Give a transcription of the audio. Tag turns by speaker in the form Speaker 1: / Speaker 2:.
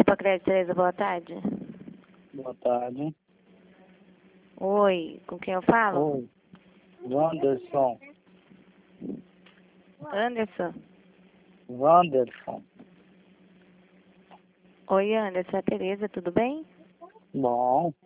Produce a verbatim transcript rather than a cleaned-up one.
Speaker 1: Grupo Acredito Tereza, boa tarde.
Speaker 2: Boa tarde.
Speaker 1: Oi, com quem eu falo?
Speaker 2: Oi. Wanderson.
Speaker 1: Anderson.
Speaker 2: Wanderson.
Speaker 1: Oi, Anderson, é a Tereza, tudo bem?
Speaker 2: Bom.